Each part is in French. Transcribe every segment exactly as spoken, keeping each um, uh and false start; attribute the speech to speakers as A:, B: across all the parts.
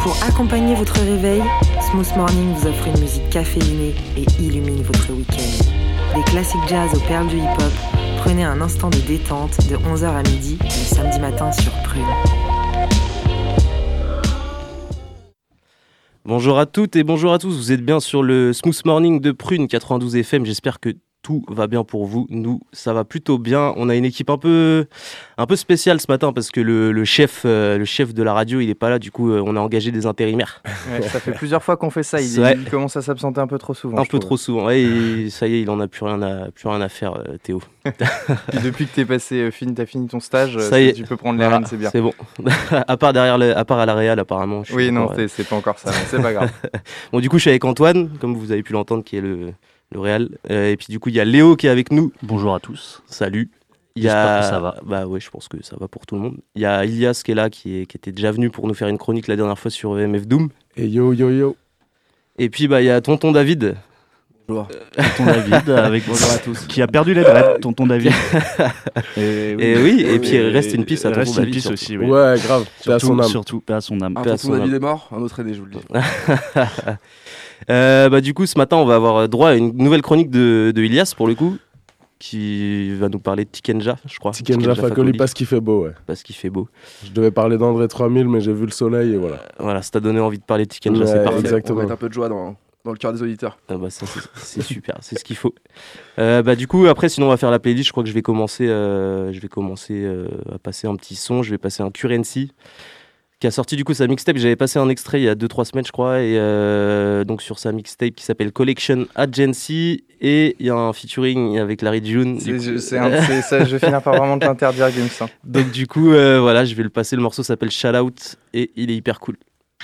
A: Pour accompagner votre réveil, Smooth Morning vous offre une musique caféinée et illumine votre week-end. Des classiques jazz aux perles du hip-hop, prenez un instant de détente de onze heures à midi le samedi matin sur Prune.
B: Bonjour à toutes et bonjour à tous, vous êtes bien sur le Smooth Morning de Prune quatre-vingt-douze F M, j'espère que tout va bien pour vous. Nous, ça va plutôt bien. On a une équipe un peu, un peu spéciale ce matin parce que le, le, chef, euh, le chef de la radio, il n'est pas là. Du coup, euh, on a engagé des intérimaires.
C: Ouais, ça fait plusieurs fois qu'on fait ça. Il,
B: ouais.
C: il commence à s'absenter un peu trop souvent.
B: Un peu trouve. trop souvent. Ouais, et ça y est, il en a plus rien à, plus rien à faire, euh, Théo.
C: Et depuis que t'es passé, euh, fini, t'as fini ton stage,
B: ça y est.
C: Tu peux prendre les rênes, c'est bien.
B: C'est bon. à part derrière, le, à part à la Réal, apparemment. Je
C: oui, non,
B: encore,
C: c'est, c'est pas encore ça, mais c'est pas grave.
B: Bon, du coup, je suis avec Antoine, comme vous avez pu l'entendre, qui est le le Réal, euh, et puis du coup il y a Léo qui est avec nous.
D: Bonjour à tous.
B: Salut. Il y
D: J'espère
B: a...
D: que ça va.
B: Bah ouais, je pense que ça va pour tout le monde. Il y a Ilias qui est là, qui, est... qui était déjà venu pour nous faire une chronique la dernière fois sur M F Doom.
E: Et yo yo yo.
B: Et puis bah il y a Tonton David.
D: Bonjour. Tonton David avec bonjour à tous. Qui a perdu les dreads, Tonton David.
B: et, oui. et oui, et puis il reste une piste à Tonton
D: reste
B: David.
D: Une piste aussi, oui.
E: Ouais, grave. Paix à son âme.
D: Surtout, paix à son âme.
F: Ah,
B: Tonton
F: son David âme. Est mort, un autre aîné, je vous le dis.
B: Euh, bah, du coup, ce matin, on va avoir droit à une nouvelle chronique de, de Ilias, pour le coup, qui va nous parler de Tikenja, je crois.
E: Tikenja Fakoli, parce qu'il fait beau, ouais.
B: Parce qu'il fait beau.
E: Je devais parler d'André trois mille, mais j'ai vu le soleil et voilà.
B: Euh, voilà, ça t'a donné envie de parler de Tikenja, ouais, c'est parfait.
E: Exactement.
F: On va mettre un peu de joie dans, dans le cœur des auditeurs.
B: Ah bah ça, c'est, c'est super, c'est ce qu'il faut. Euh, bah, du coup, après, sinon, on va faire la playlist. Je crois que je vais commencer, euh, je vais commencer euh, à passer un petit son. Je vais passer un Currency, qui a sorti du coup sa mixtape. J'avais passé un extrait il y a deux trois semaines je crois, et euh, donc sur sa mixtape qui s'appelle Collection Agency, et il y a un featuring avec Larry June.
C: C'est, je, c'est un, c'est ça, je vais finir par vraiment t'interdire Games. Hein.
B: Donc du coup euh, voilà, je vais le passer. Le morceau s'appelle Shout Out et il est hyper cool.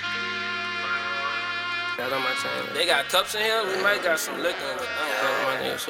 G: They got cups in here, we might got some liquor in it.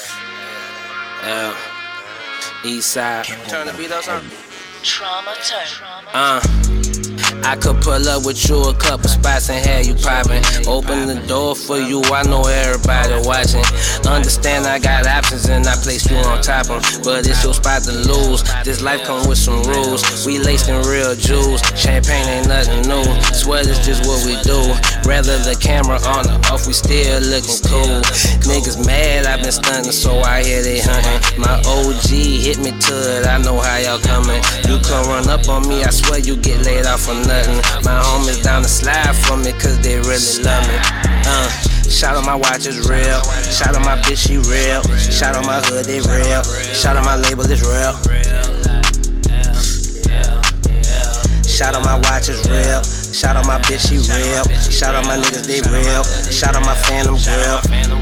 G: Uh, East side, turn the beat up on. Trauma turn. Uh, I could pull up with you a couple spots and have you poppin'. Open the door for you, I know everybody watching. Understand I got options and I place you on top of them, but it's your spot to lose. This life come with some rules. We laced in real jewels. Champagne ain't nothing new. Sweat is just what we do. Rather the camera on or off, we still looking cool. Niggas mad, I been stunting, so I hear they hunting. My O G hit me to it, I know how y'all coming. You come run up on me, I swear you get laid off for nothing. My homies down the slide for me, cause they really love me. Uh, shout out my watch is real. Shout out my bitch, she real. Shout out my hood, they real. Shout out my label, it's real. Shout out my watch is real. Shout out my bitch, she real. Shout out my niggas, they real. Shout out my Phantom Grill.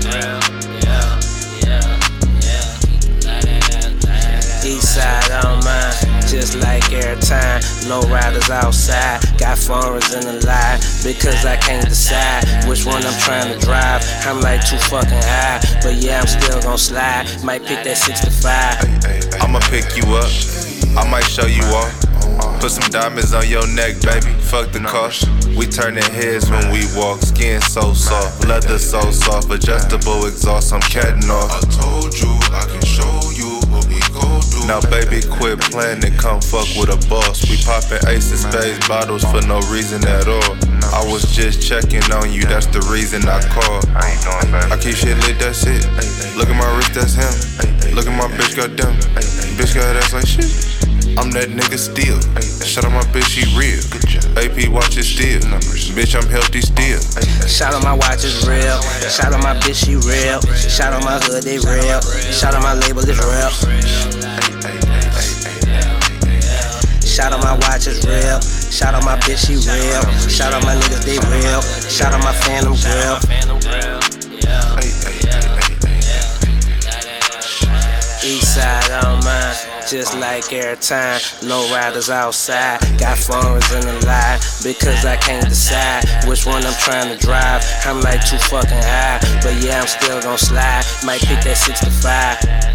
G: East side on mine, just like every time. Low riders outside, got foreigners in the line. Because I can't decide which one I'm trying to drive. I'm like too fucking high, but yeah, I'm still gon' slide. Might pick that sixty-five.
H: Hey, hey, I'ma pick you up, I might show you off. Put some diamonds on your neck, baby, fuck the cost. We turning heads when we walk, skin so soft, leather so soft, adjustable exhaust, I'm catting off. I told you I can show you what we gon' do. Now baby, quit playing and come fuck with a boss. We poppin' ace of spades bottles for no reason at all. I was just checking on you, that's the reason I called. I keep shit lit, that's it. Look at my wrist, that's him. Look at my bitch, goddamn. Bitch got ass like shit. I'm that nigga still. Shout out my bitch, she real. A P watch it still. Bitch, I'm healthy still.
G: Shout out my watch is real. Shout out my bitch, she real. Shout out my hood, they real. Shout out my label, it's real. Shout out my watch is real. Shout out my bitch, she real. Shout out my niggas, they real. Shout out my Phantom Grill. East side on mine, just like every time. Low riders outside, got foreigners in the line. Because I can't decide which one I'm trying to drive. I'm like too fucking high, but yeah, I'm still gon' slide. Might pick that sixty-five.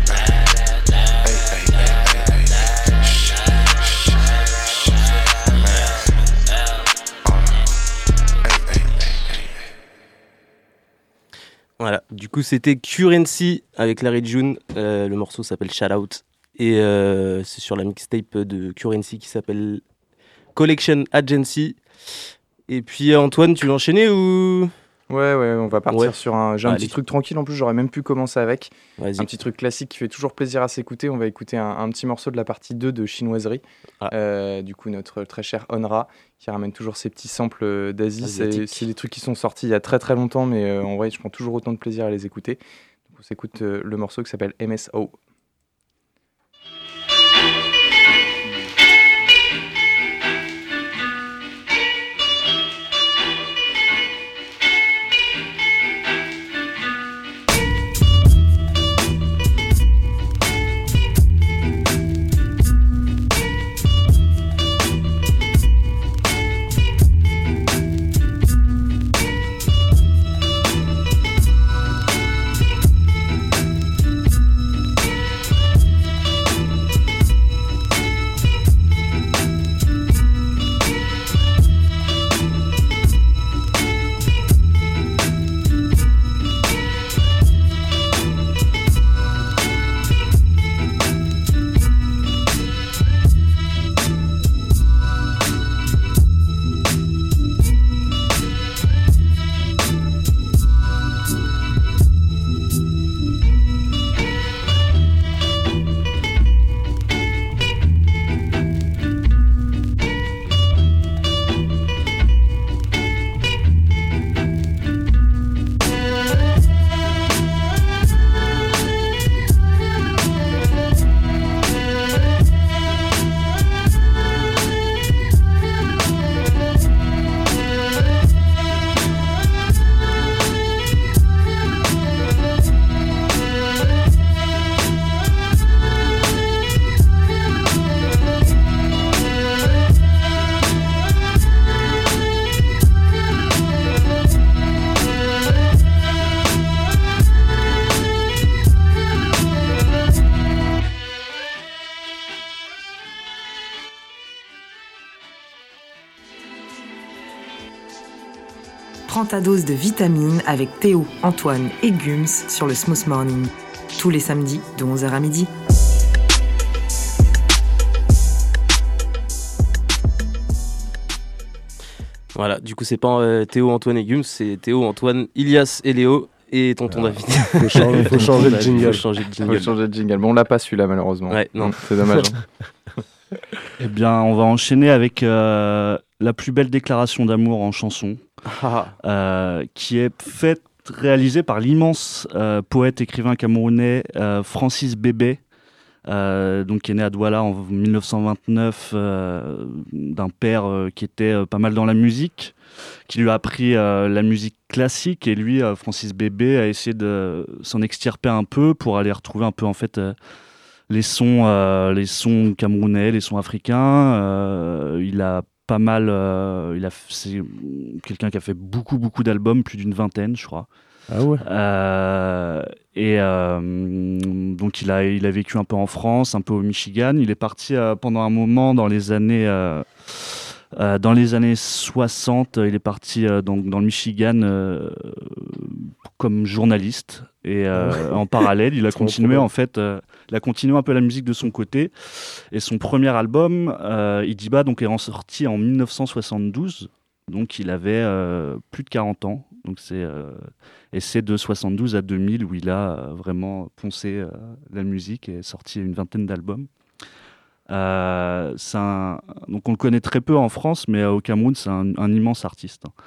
B: Voilà, du coup c'était Currency avec Larry June, euh, le morceau s'appelle Shout Out et euh, c'est sur la mixtape de Currency qui s'appelle Collection Agency. Et puis Antoine, tu veux enchaîner ou...
C: Ouais, ouais, on va partir
B: Ouais.
C: sur un. J'ai un
B: Allez.
C: petit truc tranquille en plus, j'aurais même pu commencer avec.
B: Vas-y.
C: Un petit truc classique qui fait toujours plaisir à s'écouter. On va écouter un, un petit morceau de la partie deux de Chinoiserie.
B: Ah.
C: Euh, du coup, notre très cher Onra qui ramène toujours ses petits samples d'Asie. C'est,
B: Asiatique.
C: c'est des trucs qui sont sortis il y a très très longtemps, mais euh, en vrai, je prends toujours autant de plaisir à les écouter. Donc, on s'écoute euh, le morceau qui s'appelle M S O.
A: Prends ta dose de vitamines avec Théo, Antoine et Gums sur le Smooth Morning. Tous les samedis de onze heures à midi.
B: Voilà, du coup, c'est pas euh, Théo, Antoine et Gums, c'est Théo, Antoine, Ilias et Léo et tonton
E: Ah.
B: David.
E: Faut changer, faut changer de jingle.
B: Faut changer de
C: On
B: jingle.
C: va changer de jingle. Bon, on l'a pas celui-là malheureusement.
B: Ouais, non.
C: C'est dommage. hein.
D: Eh bien, on va enchaîner avec euh, la plus belle déclaration d'amour en chanson,
B: Ah,
D: euh, qui est faite, réalisée par l'immense euh, poète écrivain camerounais euh, Francis Bébé, euh, donc qui est né à Douala en dix-neuf cent vingt-neuf, euh, d'un père euh, qui était euh, pas mal dans la musique, qui lui a appris euh, la musique classique, et lui, euh, Francis Bébé, a essayé de s'en extirper un peu pour aller retrouver un peu en fait euh, les sons, euh, les sons camerounais, les sons africains. Euh, il a pas mal, euh, il a, c'est quelqu'un qui a fait beaucoup beaucoup d'albums, plus d'une vingtaine, je crois.
E: Ah ouais.
D: Euh, et euh, donc il a, il a vécu un peu en France, un peu au Michigan. Il est parti euh, pendant un moment dans les années, euh, euh, dans les années soixante. Il est parti euh, donc dans le Michigan euh, comme journaliste. Et euh, en parallèle, il a
E: Trop
D: continué
E: cool.
D: en fait, euh, il a continué un peu la musique de son côté. Et son premier album, euh, Idiba, donc est ressorti en dix-neuf cent soixante-douze. Donc il avait euh, plus de quarante ans. Donc c'est euh, et c'est de soixante-douze à deux mille où il a euh, vraiment poncé euh, la musique et sorti une vingtaine d'albums. Euh, c'est un, donc on le connaît très peu en France, mais euh, au Cameroun c'est un, un immense artiste, hein.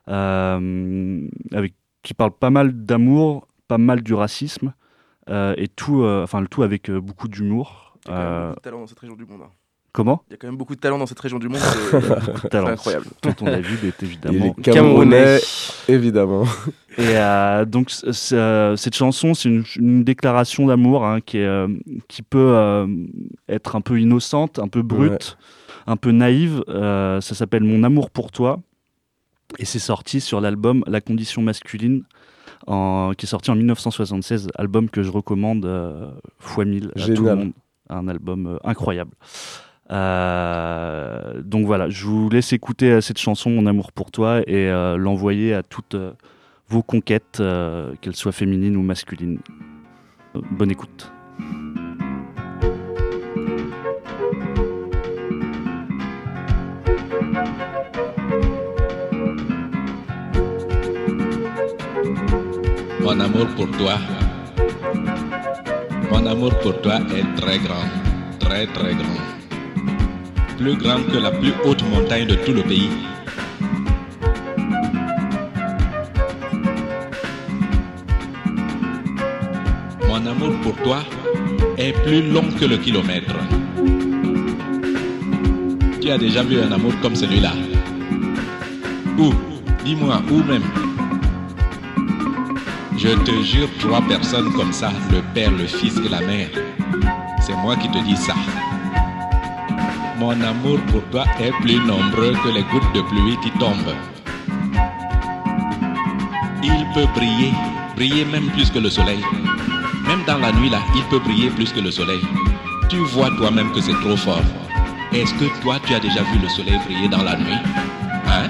D: Euh, avec qui parle pas mal d'amour, pas mal du racisme euh, et tout, euh, enfin le tout avec euh, beaucoup d'humour.
F: Il y a quand même
D: Euh,
F: beaucoup de talent dans cette région du monde. hein.
D: comment
F: Il y a quand même beaucoup de talent dans cette région du monde. C'est c'est
D: Talent.
F: incroyable.
D: Tonton David est
E: Il
D: évidemment
E: est camerounais, évidemment.
D: Et euh, donc c- c- euh, cette chanson, c'est une, une déclaration d'amour, hein, qui, est, euh, qui peut euh, être un peu innocente, un peu brute, un peu naïve. Euh, ça s'appelle Mon amour pour toi. Et c'est sorti sur l'album La condition masculine, en, qui est sorti en dix-neuf cent soixante-seize, album que je recommande euh, fois mille à tout le
E: Génial.
D: monde. Un album euh, incroyable. Euh, donc voilà, je vous laisse écouter euh, cette chanson Mon amour pour toi et euh, l'envoyer à toutes euh, vos conquêtes, euh, qu'elles soient féminines ou masculines. Euh, bonne écoute.
I: Mon amour pour toi, mon amour pour toi est très grand, très très grand. Plus grand que la plus haute montagne de tout le pays. Mon amour pour toi est plus long que le kilomètre. Tu as déjà vu un amour comme celui-là? Où? Dis-moi, où même? Je te jure, trois personnes comme ça, le père, le fils et la mère. C'est moi qui te dis ça. Mon amour pour toi est plus nombreux que les gouttes de pluie qui tombent. Il peut briller, briller même plus que le soleil. Même dans la nuit là, il peut briller plus que le soleil. Tu vois toi-même que c'est trop fort. Est-ce que toi, tu as déjà vu le soleil briller dans la nuit? Hein?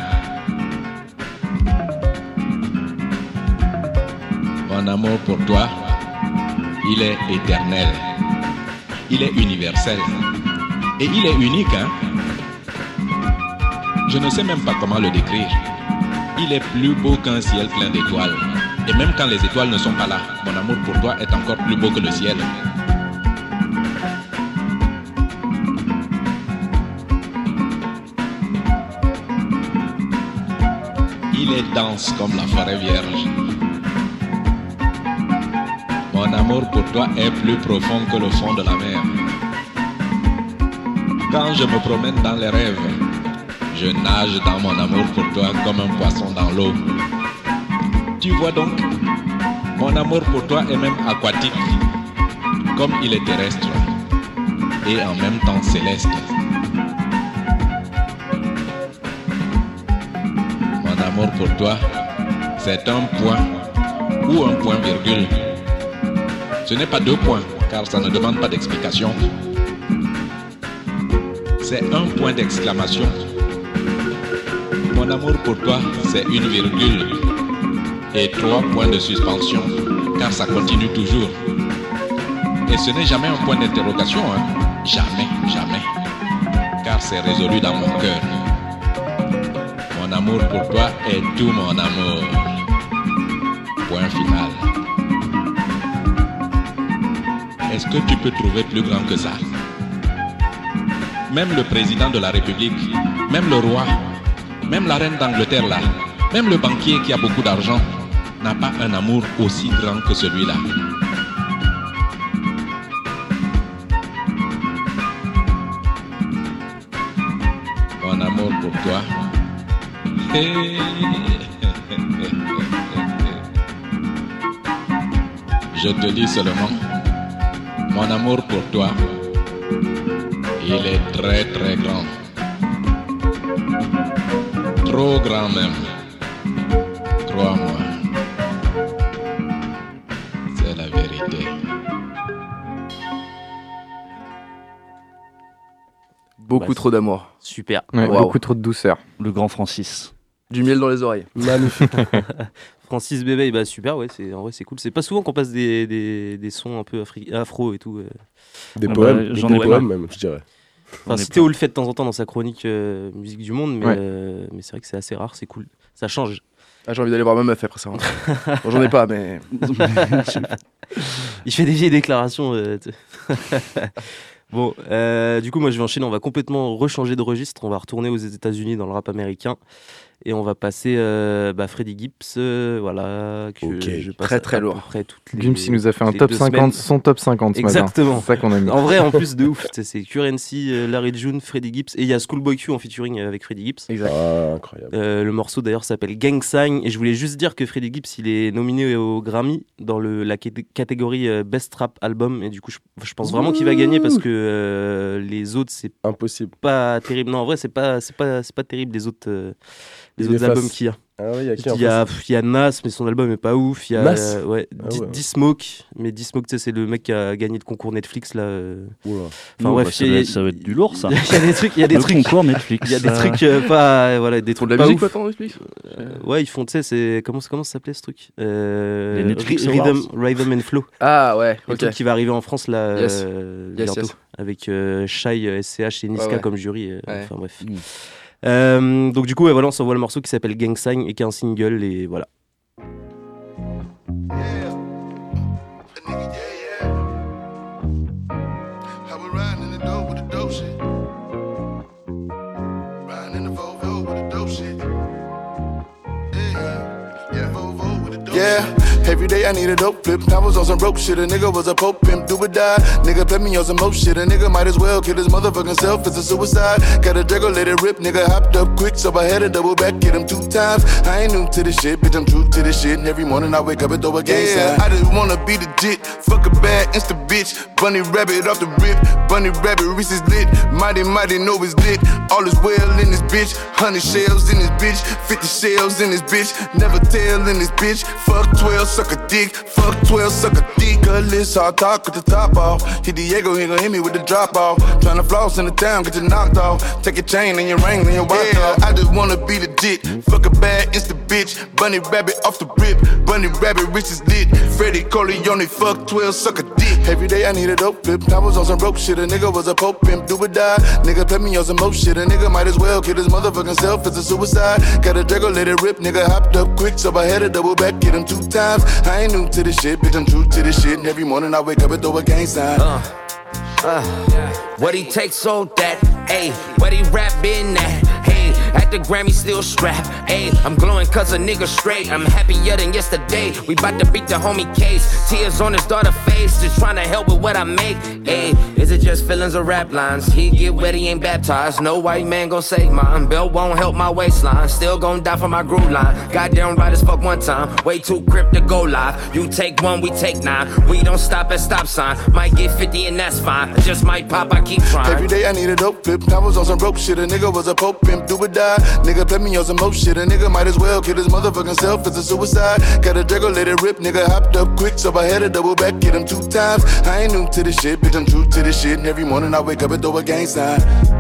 I: Mon amour pour toi, il est éternel. Il est universel. Et il est unique, hein? Je ne sais même pas comment le décrire. Il est plus beau qu'un ciel plein d'étoiles. Et même quand les étoiles ne sont pas là, mon amour pour toi est encore plus beau que le ciel. Il est dense comme la forêt vierge. Mon amour pour toi est plus profond que le fond de la mer. Quand je me promène dans les rêves, je nage dans mon amour pour toi comme un poisson dans l'eau. Tu vois donc, mon amour pour toi est même aquatique, comme il est terrestre, et en même temps céleste. Mon amour pour toi, c'est un point ou un point virgule. Ce n'est pas deux points, car ça ne demande pas d'explication. C'est un point d'exclamation. Mon amour pour toi, c'est une virgule. Et trois points de suspension, car ça continue toujours. Et ce n'est jamais un point d'interrogation, hein? Jamais, jamais. Car c'est résolu dans mon cœur. Mon amour pour toi est tout mon amour. Point final. Est-ce que tu peux trouver plus grand que ça? Même le président de la République, même le roi, même la reine d'Angleterre là, même le banquier qui a beaucoup d'argent, n'a pas un amour aussi grand que celui-là. Mon amour pour toi. Je te dis seulement, mon amour pour toi, il est très très grand. Trop grand même. Crois-moi. C'est la vérité.
F: Beaucoup
B: Bah,
F: trop d'amour.
B: Super.
C: Ouais,
F: Wow.
C: Beaucoup trop de douceur.
D: Le grand Francis.
F: Du miel dans les oreilles.
E: Magnifique.
B: Francis Bébé, bah super, ouais, c'est, en vrai c'est cool. C'est pas souvent qu'on passe des, des, des sons un peu afri- afro et tout. euh.
E: Des
D: Ah
E: poèmes,
D: bah, j'en
E: des
D: ai
E: poèmes
D: pas.
E: même, je dirais.
B: Enfin,
D: On est
B: Théo le fait de temps en temps dans sa chronique euh, musique du monde, mais,
C: Ouais.
B: euh, mais c'est vrai que c'est assez rare, c'est cool. Ça change.
F: Ah, j'ai envie d'aller voir ma meuf après ça. hein. Bon, j'en ai pas, mais.
B: Il fait des vieilles déclarations. euh, t- bon, euh, du coup, moi je vais enchaîner. On va complètement rechanger de registre. On va retourner aux États-Unis dans le rap américain. Et on va passer euh, bah, Freddie Gibbs, euh, voilà, que
E: Ok,
B: je passe
F: très, très
B: à peu
F: lourd.
B: près toutes les,
C: Gims, il nous a fait un
B: les
C: top
B: deux
C: cinquante,
B: semaines.
C: son top cinquante ce
B: Exactement.
C: matin. C'est ça qu'on a mis.
B: En vrai, en plus de ouf, tu sais, c'est Currency, euh, Larry June, Freddie Gibbs, et il y a Schoolboy Q en featuring avec Freddie Gibbs.
C: Exact.
E: Ah, incroyable.
B: Euh, le morceau d'ailleurs s'appelle Gang Sign, et je voulais juste dire que Freddie Gibbs il est nominé au Grammy dans le, la cat- catégorie euh, Best Rap Album, et du coup je, je pense vraiment qu'il va gagner parce que euh, les autres c'est
E: Impossible.
B: pas terrible. Non, en vrai c'est pas c'est pas c'est pas terrible les autres euh, les
E: Il
B: autres
E: efface.
B: albums qu'il y a.
E: Ah oui, il y a qui en
B: Il y a,
E: face
B: pff, il y a Nas, mais son album est pas ouf. Il y a
E: Nas
B: euh, ouais,
E: Ah
B: D-
E: ouais.
B: D-Smoke, mais D-Smoke, tu sais, c'est le mec qui a gagné le concours Netflix là. euh.
E: Oula.
B: Enfin
D: Ouh,
B: bref,
D: bah, ça,
B: il y
D: va
B: a-
D: être, ça va être du lourd ça.
B: Il y a des trucs, il y a des
D: Le
B: trucs,
D: concours Netflix.
B: il y a des
D: ça.
B: trucs euh, pas, euh, voilà, des
F: Pour
B: trucs
F: de la
B: pas
F: musique,
B: ouf.
F: quoi, attends, Netflix
B: Euh, ouais, ils font, tu sais, c'est comment, comment ça s'appelait ce truc euh,
D: Les Netflix
B: Ry- Rhythm,
D: Awards.
B: Rhythm and Flow.
F: Ah, ouais,
B: Le
F: ok.
B: truc qui va arriver en France là
F: Yes.
B: euh,
F: Yes,
B: bientôt
F: yes.
B: avec euh, Shai, euh, S C H et Niska
F: Ouais, ouais.
B: comme jury. euh,
F: Ouais.
B: Enfin bref.
D: Mm.
B: Euh, donc du coup, ouais, voilà, on s'envoie le morceau qui s'appelle Gang Sign et qui est un single et voilà.
J: Every day I need a dope flip. I was on some broke shit. A nigga was a pope pimp, do or die. Nigga play me on some more shit. A nigga might as well kill his motherfucking self. It's a suicide. Got a Draco, let it rip. Nigga hopped up quick, so I had to double back, get him two times. I ain't new to this shit, bitch. I'm true to this shit. And every morning I wake up and throw a gang sign. I just wanna be legit. Fuck a bad insta bitch. Bunny rabbit off the rip. Bunny rabbit Reese's lit. Mighty mighty know it's lit. All is well in this bitch. Hundred shells in this bitch. Fifty shells in this bitch. Never tell in this bitch. Fuck twelve, suck a dick. Fuck twelve, suck a dick. Cutlass, hard talk with the top off. Hit Diego, he gon' hit me with the drop off. Tryna floss in the town, get you knocked off. Take your chain and your ring and your watch yeah, off. I just wanna be legit. Fuck a bad insta bitch. Bunny rabbit off the rip. Bunny rabbit Reese's lit. Freddie Corleone, fuck twelve, suck a dick. Every day I need a dope flip. I was on some broke shit. A nigga was a pope pimp, do or die. Nigga play me on some more shit. A nigga might as well kill his motherfucking self. It's a suicide. Got a Draco, let it rip. Nigga hopped up quick, so I had to double back, get him two times. I ain't new to this shit, bitch. I'm true to this shit. And every morning I wake up and throw a gang sign.
G: Uh, uh, what he takes so that, ayy, what he rap in that, hey, at the Grammy still strapped, ayy, I'm glowing cause a nigga straight, I'm happier than yesterday, we bout to beat the homie case, tears on his daughter face, just trying to help with what I make, ayy, is it just feelings or rap lines, he get wet, he ain't baptized, no white man gon' save mine, belt won't help my waistline, still gon' die for my groove line, goddamn right as fuck one time, way too crip to go live, you take one, we take nine, we don't stop at stop sign, might get fifty and that's fine, just might pop, I keep trying.
J: Every day I need a dope flip, I was on some broke shit, a nigga was a pope pimp, do or die, nigga play me on some more shit, a nigga might as well kill his motherfucking self, it's a suicide, got a Draco, let it rip, nigga hopped up quick, so I had to double back, get him two times, I ain't new to this shit, bitch, I'm true to this shit, and every morning I wake up and throw a gang sign.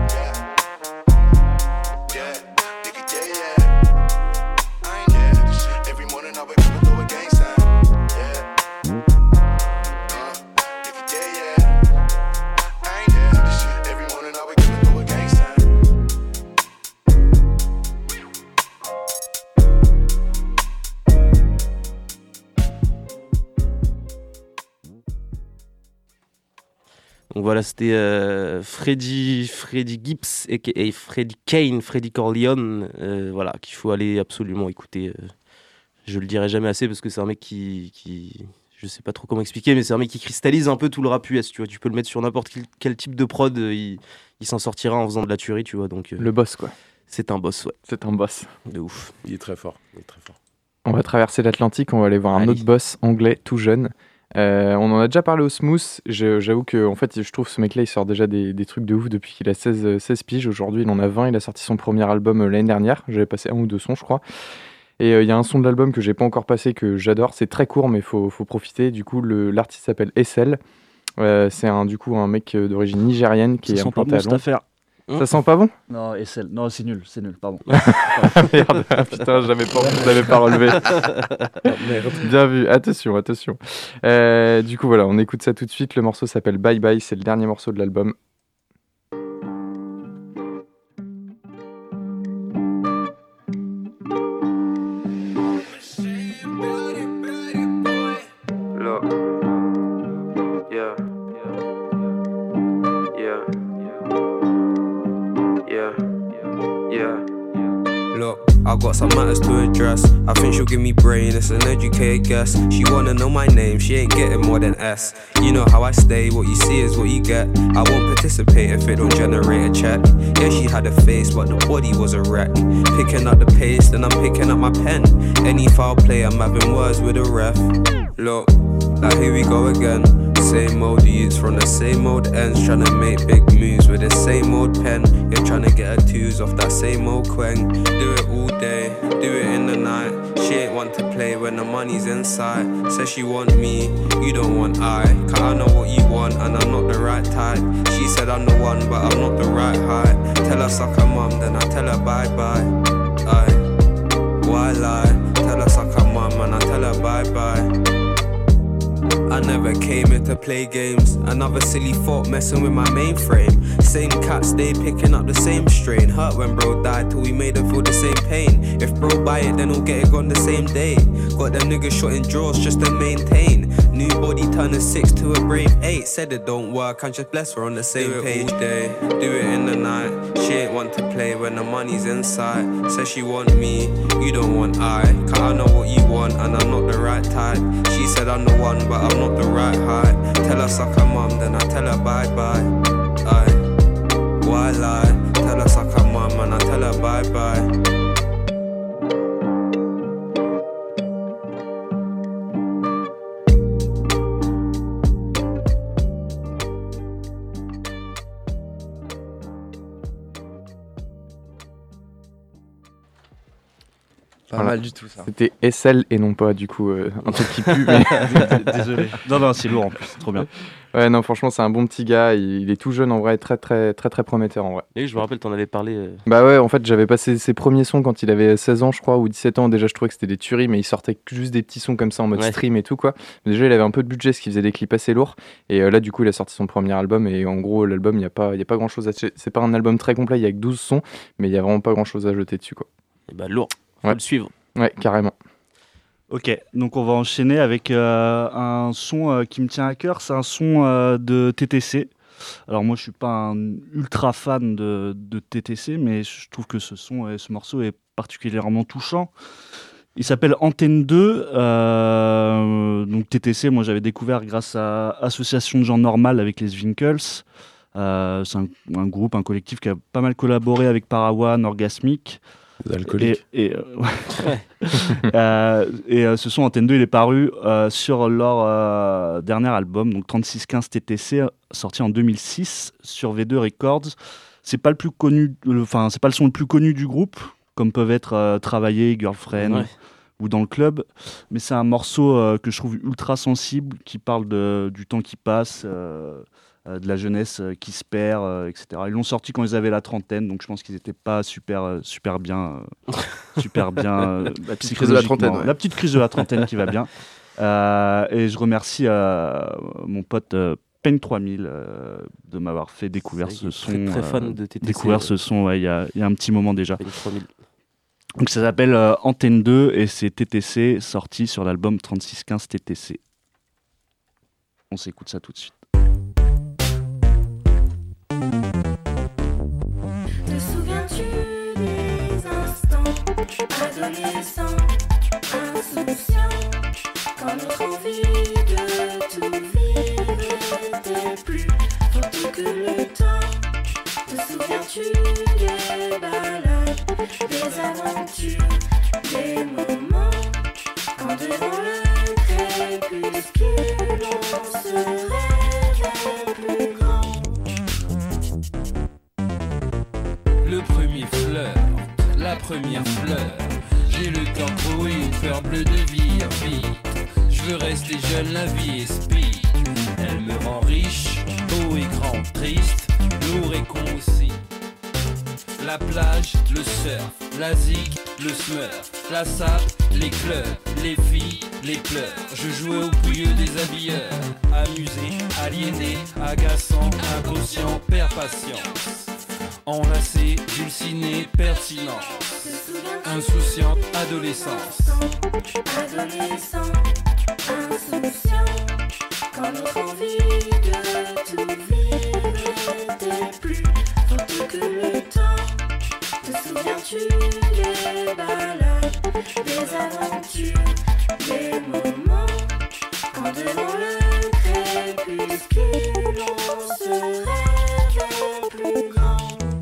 B: Donc voilà, c'était euh, Freddie, Freddie Gibbs et Freddie Kane, Freddie Corleone, euh, voilà, qu'il faut aller absolument écouter. Euh, je le dirai jamais assez parce que c'est un mec qui, qui, je sais pas trop comment expliquer, mais c'est un mec qui cristallise un peu tout le rap U S, tu vois. Tu peux le mettre sur n'importe quel, quel type de prod, euh, il, il s'en sortira en faisant de la tuerie, tu vois. Donc, euh,
C: le boss, quoi.
B: C'est un boss, ouais.
C: C'est un boss.
B: De ouf.
E: Il est très fort. Il est très fort.
C: On va traverser l'Atlantique, on va aller voir un Allez. autre boss anglais, tout jeune. Euh, on en a déjà parlé au Smooth. Je, j'avoue que en fait, je trouve ce mec-là, il sort déjà des, des trucs de ouf depuis qu'il a seize, seize piges. Aujourd'hui, il en a vingt. Il a sorti son premier album euh, l'année dernière. J'avais passé un ou deux sons, je crois. Et il euh, y a un son de l'album que j'ai pas encore passé, que j'adore. C'est très court, mais il faut, faut profiter. Du coup, le, l'artiste s'appelle Essel. Euh, c'est un, du coup un mec d'origine nigérienne qui
D: Ça
C: est implanté à Londres.
D: Affaire.
C: Ça sent pas bon ?
D: Non, Essel. Non, c'est nul, c'est nul, pardon.
C: Merde, putain, j'avais pas, je l'avais pas relevé. Bien vu, attention, attention. Euh, du coup, voilà, on écoute ça tout de suite. Le morceau s'appelle Bye Bye, c'est le dernier morceau de l'album.
K: I got some matters to address. I think she'll give me brain, it's an educated guess. She wanna know my name, she ain't getting more than S. You know how I stay, what you see is what you get. I won't participate if it don't generate a check. Yeah, she had a face, but the body was a wreck. Picking up the pace, then I'm picking up my pen. Any foul play, I'm having words with a ref. Look, like here we go again. Same old youths from the same old ends, tryna make big moves with the same old pen. You're tryna get her twos off that same old quang. Do it all day, do it in the night. She ain't want to play when the money's inside. Says she want me, you don't want I. Cause I know what you want and I'm not the right type. She said I'm the one but I'm not the right height. Tell her suck her mum, then I tell her bye bye. Aye, why lie? Tell her suck her mum and I tell her bye bye. I never came here to play games. Another silly thought messing with my mainframe. Same cat stay picking up the same strain. Hurt when bro died till we made him feel the same pain. If bro buy it, then we'll get it gone the same day. Got them niggas shot in drawers just to maintain. New body turn a six to a brave eight. Said it don't work, I'm just blessed we're on the same do page. All day, do it in the night. She ain't want to play when the money's inside. Says she want me, you don't want I. Cause I know what you want and I'm not the right type. She said I'm the one but I'm not the right height. Tell her suck her mum, then I tell her bye bye. Aye, why lie? Tell her suck her mum and I tell her bye bye.
F: Pas voilà. Mal du tout ça.
C: C'était S L et non pas du coup euh, un truc qui pue. Mais...
D: Désolé. Non non c'est lourd en plus, c'est trop bien.
C: Ouais non franchement c'est un bon petit gars, il, il est tout jeune en vrai, très très très très prometteur en vrai.
B: Et je me rappelle t'en avais parlé. Euh...
C: Bah ouais en fait j'avais passé ses premiers sons quand il avait seize ans je crois ou dix-sept ans, déjà je trouvais que c'était des tueries mais il sortait juste des petits sons comme ça en mode ouais. stream et tout quoi. Mais déjà il avait un peu de budget ce qui faisait des clips assez lourds et euh, là du coup il a sorti son premier album et en gros l'album il y a pas il y a pas grand chose à c'est pas un album très complet, il y a que douze sons mais il y a vraiment pas grand chose à jeter dessus quoi.
B: Et bah lourd, faut
C: ouais.
B: le suivre.
C: Ouais, carrément.
D: Ok, donc on va enchaîner avec euh, un son euh, qui me tient à cœur, c'est un son euh, de T T C. Alors moi je suis pas un ultra fan de, de T T C, mais je trouve que ce son et ce morceau est particulièrement touchant. Il s'appelle Antenne deux, euh, donc T T C, moi j'avais découvert grâce à Association de gens normales avec les Zwinkels. Euh, c'est un, un groupe, un collectif qui a pas mal collaboré avec Parawan, Orgasmic.
E: Alcoolique.
D: Et, et, euh, ouais. euh, et euh, ce son Antenne deux il est paru euh, sur leur euh, dernier album donc trente-six quinze T T C sorti en deux mille six sur V deux Records. C'est pas le plus connu, enfin c'est pas le son le plus connu du groupe comme peuvent être euh, Travailler, Girlfriend ouais. ou Dans le club, mais c'est un morceau euh, que je trouve ultra sensible qui parle de, du temps qui passe. Euh, Euh, de la jeunesse euh, qui se perd, euh, et cetera. Ils l'ont sorti quand ils avaient la trentaine, donc je pense qu'ils n'étaient pas super, euh, super bien, euh, super bien euh,
F: la petite crise de la trentaine, ouais.
D: La petite crise de la trentaine qui va bien. Euh, et je remercie euh, mon pote euh, Peng trois mille euh, de m'avoir fait découvrir ce son.
B: Très, très fan de T T C.
D: Découvrir euh, ce son, il ouais, y, a, y a un petit moment déjà. Donc ça s'appelle euh, Antenne deux et c'est T T C sorti sur l'album trente-six quinze T T C. On s'écoute ça tout de suite.
L: Te souviens-tu des instants adolescents, insouciants, quand notre envie de tout vivre était plus forte que le temps? Te souviens-tu des balades, des aventures, des moments, quand devant le crépuscule on se rêvait plus grand?
M: Le premier fleur, la première fleur. J'ai le cœur gros et une peur bleue de vivre vite. Je veux rester jeune, la vie est speed. Elle me rend riche, beau et grand, triste, lourd et con aussi. La plage, le surf, la zig, le smurf, la sape, les clubs, les filles, les pleurs. Je jouais au pouilleux des habilleurs, amusé, aliéné, agaçant, inconscient, père patience. Enlacé, dulciné, pertinence. Insouciante, adolescence.
L: Adolescent, insouciant, quand notre envie de tout vivre était plus forte que le temps. Te souviens-tu des balades, des aventures, des moments, quand devant le crépuscule on se rêvait plus grand?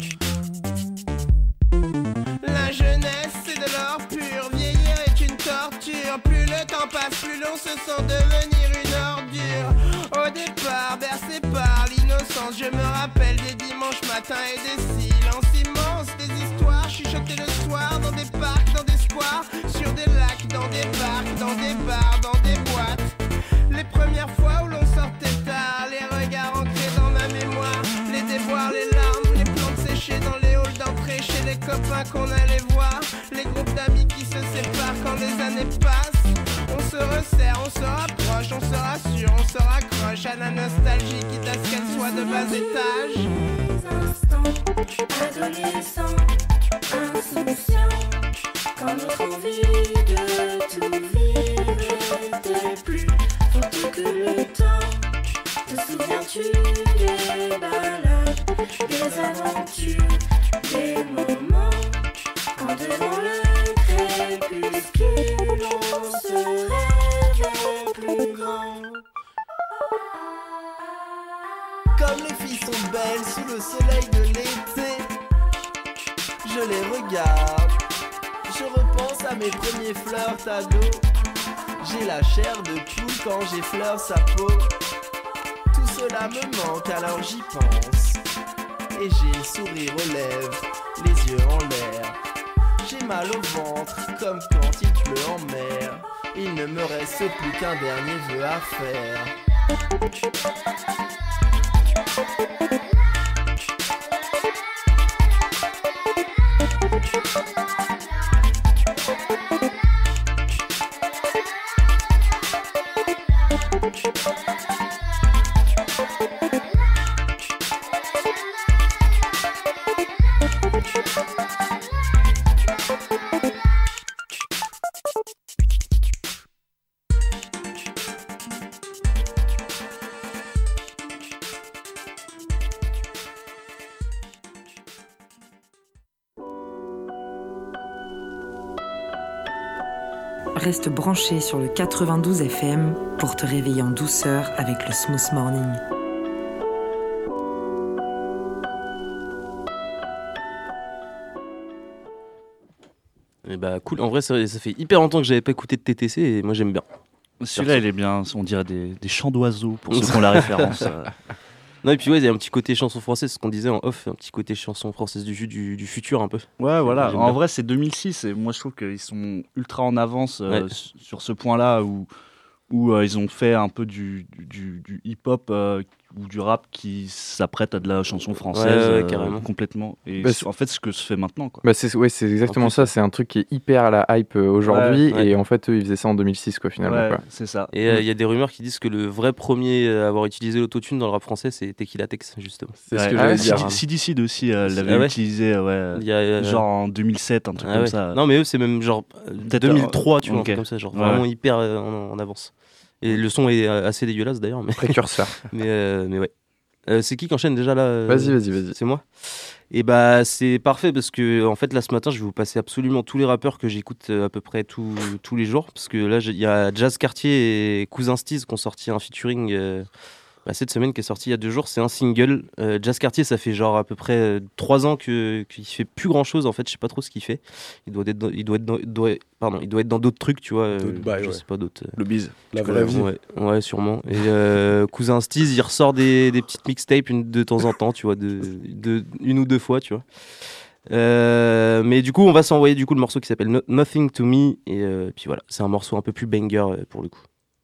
N: La jeunesse c'est de l'or pur, vieillir est une torture. Plus le temps passe, plus l'on se sent devenir une ordure. Au départ, bercé par l'innocence, je me rappelle des dimanches matins et des silences immenses. Des histoires chuchotées le soir dans des parcs, dans des squares, sur des lacs, dans des parcs, dans des bars, dans des boîtes. Les premières fois où l'on sortait tard, les regards ancrés dans ma mémoire, les déboires, les larmes, les plantes séchées dans les halls d'entrée chez les copains qu'on allait voir, les groupes d'amis qui se séparent quand les années passent. On se resserre, on se rapproche, on se rassure, on se raccroche à la nostalgie, quitte à ce qu'elle soit de bas étage.
L: Instants, adolescents, insouciants, quand notre envie de tout vivre n'était plus forte que le temps. Te souviens-tu des balades, des aventures, des moments quand devant le crépuscule on se rêvait plus grand?
N: Comme les filles sont belles sous le soleil de l'été, je les regarde, je repense à mes premiers flirts ados. J'ai la chair de poule quand j'effleure sa peau. Tout cela me manque alors j'y pense. Et j'ai le sourire aux lèvres, les yeux en l'air. J'ai mal au ventre comme quand il pleut en mer. Il ne me reste plus qu'un dernier vœu à faire.
A: Reste branché sur le quatre-vingt-douze F M pour te réveiller en douceur avec le Smooth Morning.
B: Et bah cool, en vrai ça, ça fait hyper longtemps que j'avais pas écouté de T T C et moi j'aime bien.
D: Celui-là il est bien, on dirait des, des chants d'oiseaux pour ceux qui ont la référence.
B: Non, et puis ouais, il y a un petit côté chanson française, ce qu'on disait en off, un petit côté chanson française du, du, du futur un peu.
D: Ouais, voilà. J'aime en bien. Vrai, c'est deux mille six et moi je trouve qu'ils sont ultra en avance euh, ouais. sur ce point-là où, où euh, ils ont fait un peu du, du, du hip-hop euh, ou du rap qui s'apprête à de la chanson française
B: ouais, ouais,
D: euh,
B: carrément.
D: Complètement. Et
C: bah,
D: en fait, ce que se fait maintenant. Quoi.
C: Bah c'est, ouais, c'est exactement ça. C'est un truc qui est hyper à la hype euh, aujourd'hui. Ouais, ouais. Et en fait, eux, ils faisaient ça en deux mille six, quoi, finalement.
D: Ouais,
C: quoi.
D: c'est ça.
B: Et il euh, y a des rumeurs qui disent que le vrai premier à avoir utilisé l'autotune dans le rap français, c'est Tequila Tex, justement.
C: C'est ouais. ce que j'allais
D: ah,
C: dire.
D: C D C aussi euh, l'avait ah, ouais. utilisé, ouais, y a, euh, genre en deux mille sept, un truc ah, comme
B: ouais.
D: ça.
B: Non, mais eux, c'est même genre peut-être deux mille trois, euh, tu vois, okay. comme ça, genre ouais. vraiment hyper euh, en, en avance. Et le son est assez dégueulasse d'ailleurs. Mais...
C: Précurseur.
B: mais, euh, mais ouais. Euh, c'est qui qui enchaîne déjà là euh...
C: Vas-y, vas-y, vas-y.
B: C'est moi. Et bah c'est parfait parce que en fait là ce matin je vais vous passer absolument tous les rappeurs que j'écoute euh, à peu près tout, tous les jours parce que là il y a Jazz Cartier et Cousin Steez qui ont sorti un featuring euh, bah, cette semaine qui est sorti il y a deux jours. C'est un single. Euh, Jazz Cartier ça fait genre à peu près euh, trois ans que qu'il fait plus grand chose en fait. Je sais pas trop ce qu'il fait. Il doit être dans, il doit être dans, doit, pardon il doit être dans d'autres trucs tu vois. Euh,
E: bails,
B: je
E: ouais.
B: sais pas d'autres. Euh,
E: Le bise. La vraie vie.
B: Ouais, ouais sûrement. Et euh, Cousin Steez il ressort des, des petites mixtapes une, de temps en temps tu vois de, de une ou deux fois tu vois. Euh, mais du coup on va s'envoyer du coup le morceau qui s'appelle no- Nothing to Me et euh, puis voilà c'est un morceau un peu plus banger euh, pour le coup.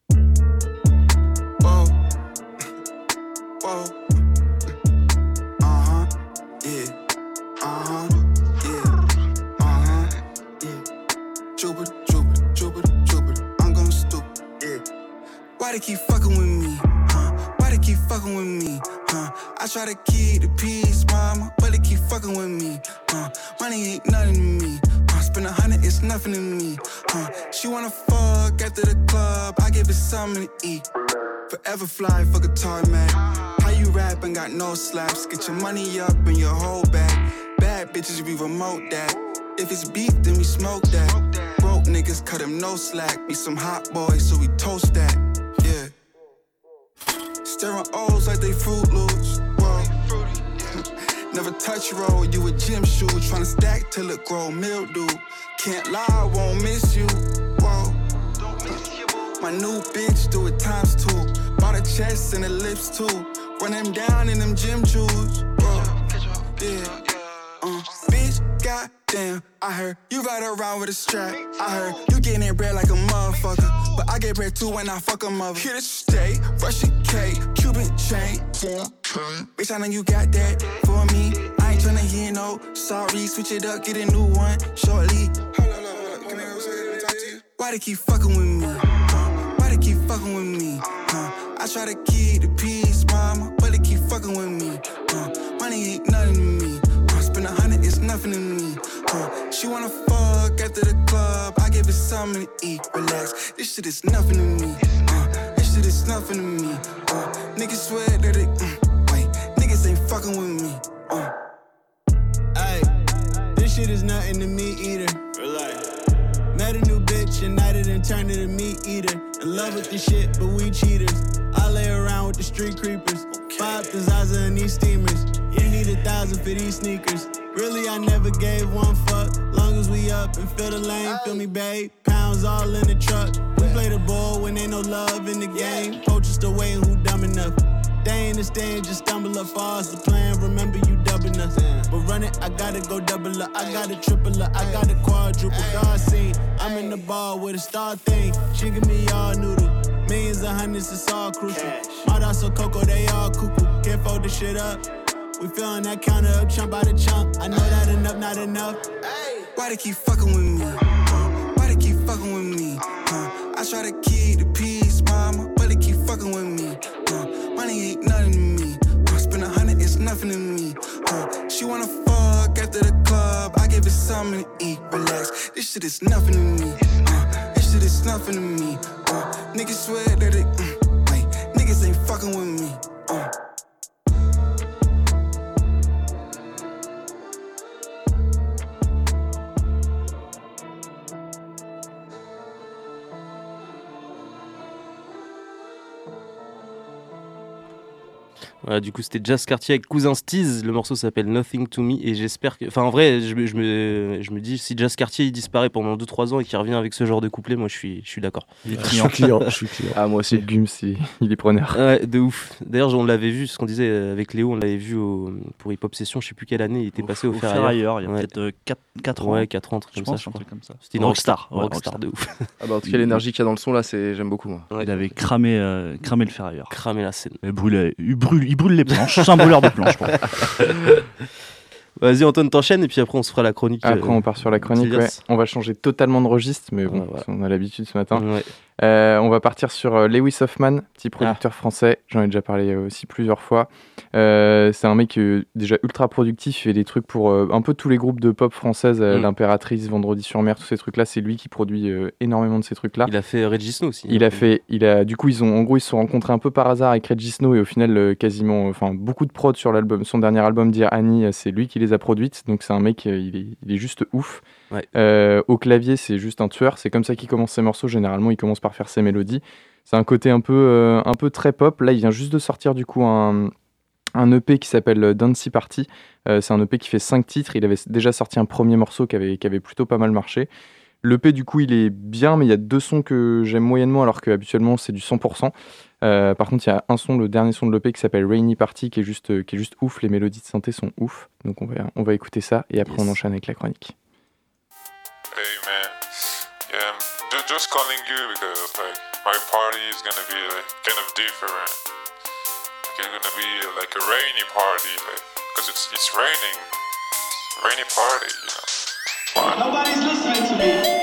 O: Why they keep fucking with me, huh? Why they keep fucking with me, huh? I try to keep the peace, mama, but they keep fucking with me, huh? Money ain't nothing to me, huh? Spend a hundred, it's nothing to me, huh? She wanna fuck after the club, I give it something to eat. Forever fly, fuck a tar man. How you rap and got no slaps? Get your money up in your whole bag. Bad bitches, we remote that. If it's beef, then we smoke that. Broke niggas cut him no slack. Be some hot boys, so we toast that. Yeah. Staring O's like they Fruit Loops. Whoa. Never touch roll, you a gym shoe. Tryna stack till it grow mildew. Can't lie, I won't miss you. Whoa. My new bitch do it times two. Bought a chest and the lips too. Run them down in them gym shoes. Whoa. Yeah. Uh, bitch, goddamn. I heard you ride around with a strap. I heard you getting bread like a motherfucker. But I get bread too when I fuck a mother. Here to stay, Russian cake, Cuban chain. Bitch, I know you got that for me. I ain't tryna hear no sorry. Switch it up, get a new one shortly. Hold up, hold up, can I go say that? Talk to you? Why they keep fucking with me? Huh? Why they keep fucking with me? Huh? I try to keep the peace, mama, but they keep fucking with me. Huh? Money ain't nothing to me. Huh? Spend a hundred, it's nothing to me. Huh. She wanna fuck after the club. I give her something to eat. Relax. This shit is nothing to me. Uh, this shit is nothing to me. Uh, niggas swear that it. Mm, wait, niggas ain't fucking with me. Uh.
P: Ay, this shit is nothing to me either. Relax. Met a new bitch and I didn't turn to the meat eater. In love with this shit, but we cheaters. I lay around with the street creepers. Buy up the Zaza and these steamers. You need a thousand for these sneakers. Really, I never gave one fuck. Long as we up and fill the lane, feel me, babe. Pounds all in the truck. We play the ball when ain't no love in the game. Coaches still waiting, who dumb enough? They ain't the stand, just stumble up far as the plan. Remember you dubbing us. But run it, I gotta go double up. I gotta triple up, I gotta quadruple. God seen, I'm in the bar with a star thing. She give me all noodle. Millions and hundreds, it's all crucial. My dogs so cocoa, they all cuckoo. Can't fold the shit up. We feelin' that counter up, chump by the chump. I know that enough, not enough.
O: Why they keep fucking with me? Uh, why they keep fucking with me? Uh, I try to keep the peace, mama. Why they keep fucking with me? Uh, money ain't nothing to me. Uh, spend a hundred, it's nothing to me. Uh, she wanna fuck after the club. I give her something to eat. Relax, this shit is nothing to me. Uh, this shit is nothing to me. Uh, niggas swear that it. Mm, wait, niggas ain't fucking with me. Uh.
B: Voilà, du coup, c'était Jazz Cartier avec Cousin Steez. Le morceau s'appelle Nothing to Me. Et j'espère que. Enfin, en vrai, je me, je me, je me dis, si Jazz Cartier il disparaît pendant deux trois ans et qu'il revient avec ce genre de couplet, moi je suis, je suis d'accord.
E: Je suis client. Je suis client.
C: Ah, moi aussi. Gums, il, il est preneur.
B: Ouais, de ouf. D'ailleurs, on l'avait vu, ce qu'on disait avec Léo, on l'avait vu au, pour Hip Hop Session, je sais plus quelle année, il était
D: au,
B: passé au,
D: au
B: Ferrailleur.
D: Il y a
B: ouais.
D: peut-être quatre ans.
B: Ouais, quatre ans, un truc
D: je
B: comme
D: pense,
B: ça. Je
D: un
B: crois.
D: truc comme ça.
B: C'était une rockstar.
D: Ouais,
B: rockstar,
D: rockstar
B: de ouf.
F: Ah bah, en tout cas, l'énergie qu'il y a dans le son là, c'est... j'aime beaucoup. Moi.
B: Ouais.
D: Il avait cramé, euh, cramé le Ferrailleur.
B: Cramé la scène.
D: Il brûle, il brûle, il brûle les planches. C'est un brûleur de planches.
B: Vas-y Antoine, t'enchaînes et puis après on se fera la chronique.
C: Après
B: euh,
C: on part sur la chronique, ouais. On va changer totalement de registre, mais bon, ouais, voilà. On a l'habitude ce matin.
B: Ouais.
C: Euh, on va partir sur euh, Lewis Hoffman, petit producteur ah. français, j'en ai déjà parlé euh, aussi plusieurs fois. Euh, c'est un mec euh, déjà ultra productif, il fait des trucs pour euh, un peu tous les groupes de pop françaises, euh, mm. l'Impératrice, Vendredi sur Mer, tous ces trucs-là, c'est lui qui produit euh, énormément de ces trucs-là.
B: Il a fait Regis Snow aussi.
C: Il a fait, il a, du coup ils ont, en gros ils se sont rencontrés un peu par hasard avec Regis Snow et au final euh, quasiment, enfin beaucoup de prod sur l'album, son dernier album Dear Annie, c'est lui qui les a produites, donc c'est un mec, euh, il, est, il est juste ouf.
B: Ouais.
C: Euh, au clavier, c'est juste un tueur. C'est comme ça qu'il commence ses morceaux. Généralement, il commence par faire ses mélodies. C'est un côté un peu, euh, un peu très pop. Là, il vient juste de sortir du coup un, un E P qui s'appelle Dancey Party. Euh, c'est un E P qui fait cinq titres. Il avait déjà sorti un premier morceau qui avait, qui avait plutôt pas mal marché. L'E P, du coup, il est bien, mais il y a deux sons que j'aime moyennement, alors qu'habituellement, c'est du cent pour cent. Euh, par contre, il y a un son, le dernier son de l'E P qui s'appelle Rainy Party, qui est juste, qui est juste ouf. Les mélodies de synthé sont ouf. Donc, on va, on va écouter ça et après, yes. on enchaîne avec la chronique.
Q: Hey man, yeah, just, just calling you because like my party is gonna be like kind of different. Like, it's gonna be like a rainy party, like because it's it's raining, rainy party, you know. Wow.
R: Nobody's listening to me.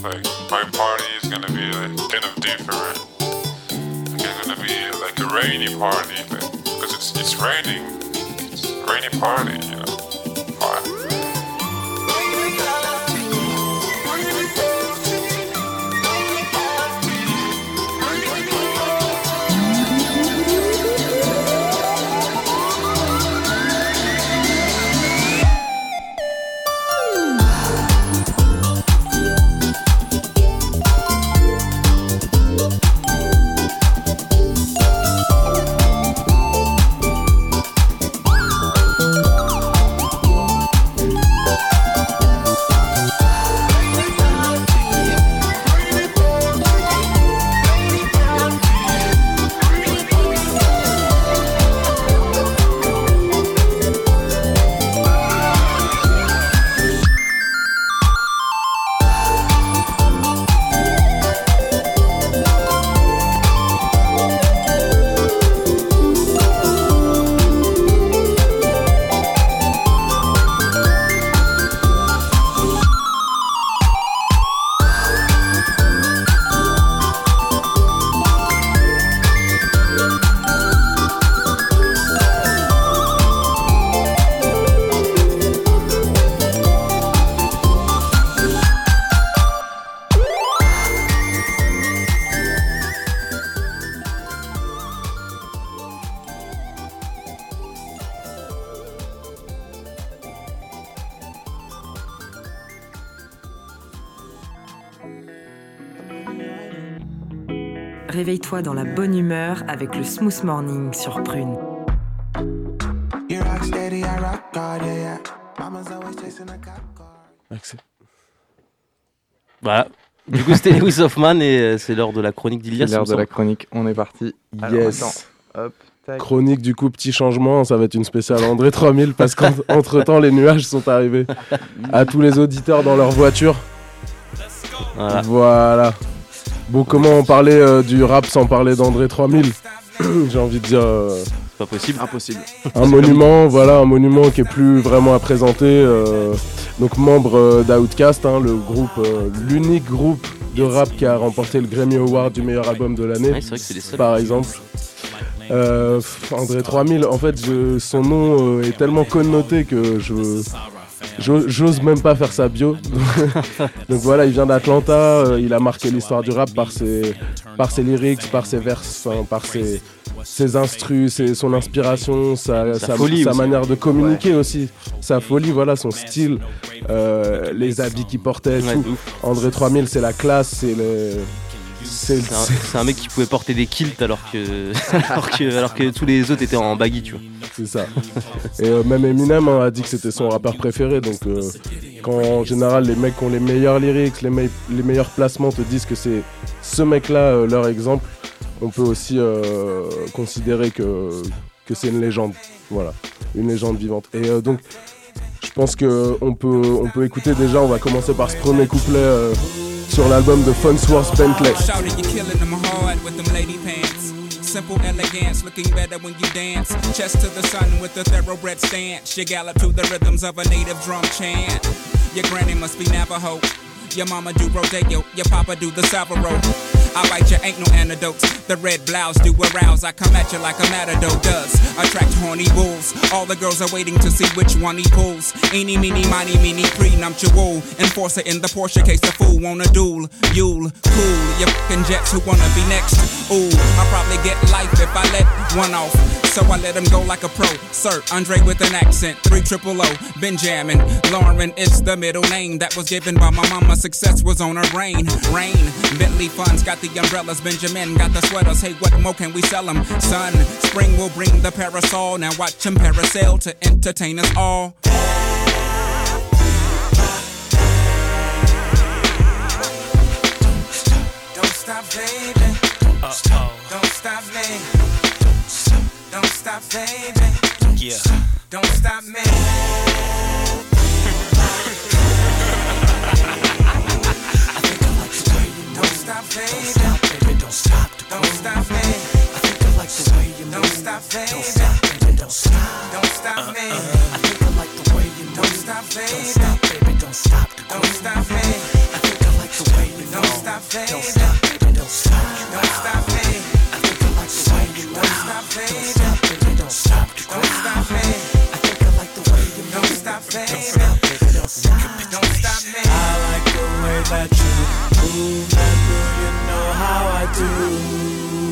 Q: like my party is gonna be like kind of different. Like it's gonna be like a rainy party, like, because it's it's raining. It's a rainy party, you know. Fine.
A: Réveille-toi dans la bonne humeur avec le Smooth Morning sur Prune.
B: Voilà. Du coup, c'était Lewis Hoffman et euh, c'est l'heure de la chronique d'Ilias.
C: C'est l'heure de la chronique, on est parti.
E: Yes.
C: Alors, hop, tac.
E: Chronique, du coup, petit changement, ça va être une spéciale André trois mille parce qu'entre-temps, les nuages sont arrivés à tous les auditeurs dans leur voiture.
B: Voilà.
E: Voilà. Bon, comment on parlait euh, du rap sans parler d'André trois mille? J'ai envie de dire... Euh,
B: pas possible.
F: Impossible.
E: Un monument, voilà, un monument qui est plus vraiment à présenter. Euh, donc membre euh, d'Outkast, hein, le groupe, euh, l'unique groupe de rap qui a remporté le Grammy Award du meilleur album de l'année,
B: ouais, c'est vrai que c'est les seuls.
E: Par exemple. Euh, André trois mille, en fait, je, son nom euh, est tellement connoté que je... J'ose même pas faire sa bio. Donc voilà, il vient d'Atlanta, euh, il a marqué l'histoire du rap par ses, par ses lyrics, par ses vers, par ses, ses instrus, ses, son inspiration, sa, sa,
B: folie
E: sa
B: aussi.
E: manière de communiquer ouais. aussi, sa folie, voilà, son style, euh, les habits qu'il portait,
B: ouais,
E: tout. André trois mille, c'est la classe, c'est le...
B: C'est, c'est, un, c'est un mec qui pouvait porter des kilts alors que, alors que, alors que tous les autres étaient en baggy, tu vois.
E: C'est ça. Et euh, même Eminem hein, a dit que c'était son rappeur préféré. Donc euh, quand en général les mecs qui ont les meilleurs lyrics, les, me- les meilleurs placements te disent que c'est ce mec-là euh, leur exemple, on peut aussi euh, considérer que, que c'est une légende. Voilà, une légende vivante. Et euh, donc je pense qu'on peut, on peut écouter déjà, on va commencer par ce premier couplet euh, sur l'album de Farnsworth Bentley.
R: Simple elegance, looking better when you dance. Chest to the sun with a thoroughbred stance. You gallop to the rhythms of a native drum chant. Your granny must be Navajo. Your mama do rodeo, your papa do the Savaro. I bite you, ain't no antidotes. The red blouse do arouse. I come at you like a matador does. Attract horny bulls. All the girls are waiting to see which one he pulls. Eeny, meeny, miny, meeny, prenuptial. Enforcer in the Porsche case the fool wanna duel. You'll cool your fucking jets who wanna be next. Ooh, I'll probably get life if I let one off. So I let him go like a pro. Sir, Andre with an accent. Three triple O, Benjamin. Lauren is the middle name that was given by my mama. Success was on her brain. Rain, Bentley funds got the umbrellas. Benjamin got the sweaters. Hey, what more can we sell them? Son, spring will bring the parasol. Now watch him parasail to entertain us all. Don't stop, baby. Uh-oh. Don't stop me. Don't stop, baby. Yeah. Don't stop me. Don't stop, baby. Don't stop, don't stop me. I think I like the way you don't stop, baby. Don't stop, baby. Don't stop, don't stop me. I think I like the way you don't stop, baby. Don't stop, baby. Don't stop, don't stop me. I think I like the way you
L: stop, baby. Don't stop, baby, don't stop. Don't stop, baby. I think I like the way you move. Don't stop, baby. Don't stop, baby, don't stop. Don't stop, baby. I think I like the way you move. Don't stop, baby. Don't stop, baby, don't stop. Don't stop, baby. I like the way that you move, that girl, you know how I do.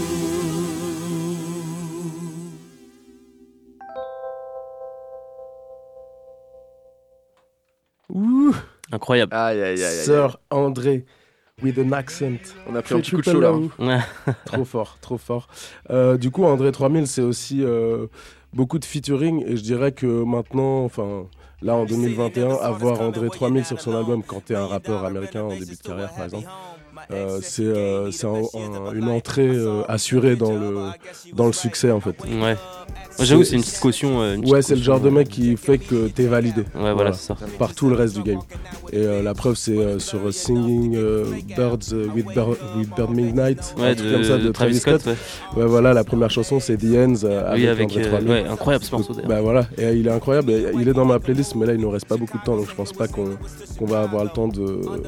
E: Ouh,
B: incroyable.
F: Aïe, aïe, aïe, aïe.
E: Sir André with an accent.
F: On a pris un petit coup de chaud là.
E: Hein. Trop fort, trop fort. Euh, du coup, André trois mille, c'est aussi euh, beaucoup de featuring et je dirais que maintenant, enfin, là en deux mille vingt et un, avoir André trois mille sur son album quand t'es un rappeur américain en début de carrière par exemple, euh, c'est euh, c'est un, un, une entrée euh, assurée dans le, dans le succès en fait.
B: Ouais. Moi, j'avoue, c'est une petite caution. Euh, une petite
E: ouais, c'est
B: caution,
E: le genre de mec qui fait que t'es validé.
B: Ouais, voilà, voilà, c'est ça.
E: Par tout le reste du game. Et euh, la preuve, c'est euh, sur Singing euh, Birds uh, with, Bird, with Bird Midnight,
B: ouais,
E: un truc
B: de,
E: comme ça, de,
B: de
E: Travis Scott.
B: Scott ouais.
E: Ouais, voilà, la première chanson, c'est The Ends euh,
B: oui,
E: avec,
B: avec
E: André
B: euh, ouais, incroyable ce morceau d'ailleurs.
E: Bah voilà, et euh, il est incroyable. Et, il est dans ma playlist, mais là, il nous reste pas beaucoup de temps, donc je pense pas qu'on qu'on va avoir le temps de,